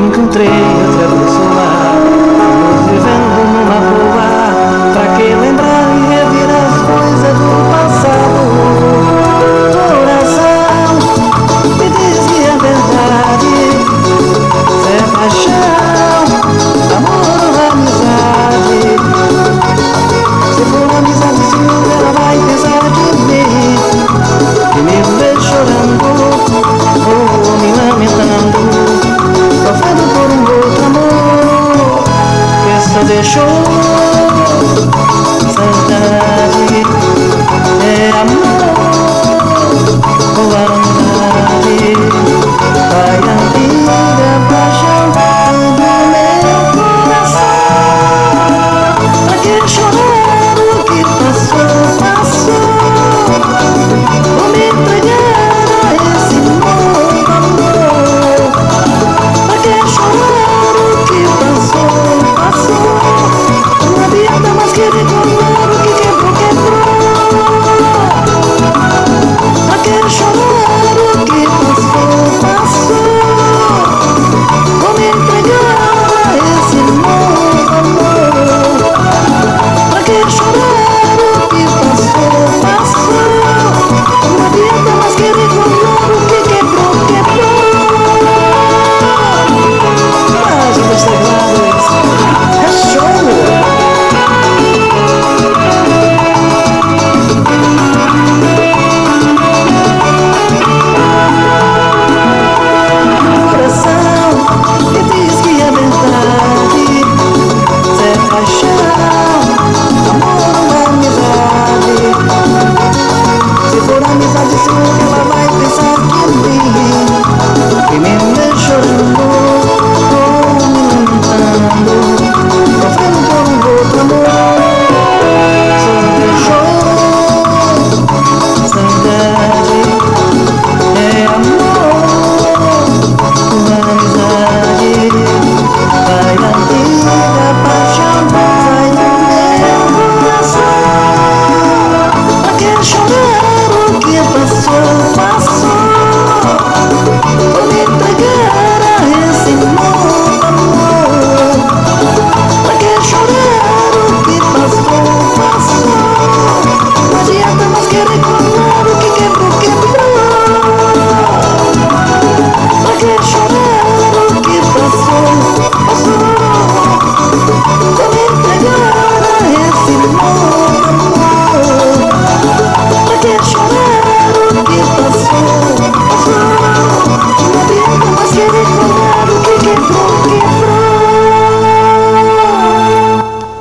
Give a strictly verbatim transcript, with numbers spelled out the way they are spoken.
encontrei outra pessoa, estamos vivendo numa boa. Pra que lembrar e rever as coisas do passado? Coração, me diz que é verdade, se é paixão, amor ou amizade. Se for amizade, sim, ela vai pensar de mim, que me vê chorando ou me lamentando, sofrendo por um outro amor que só deixou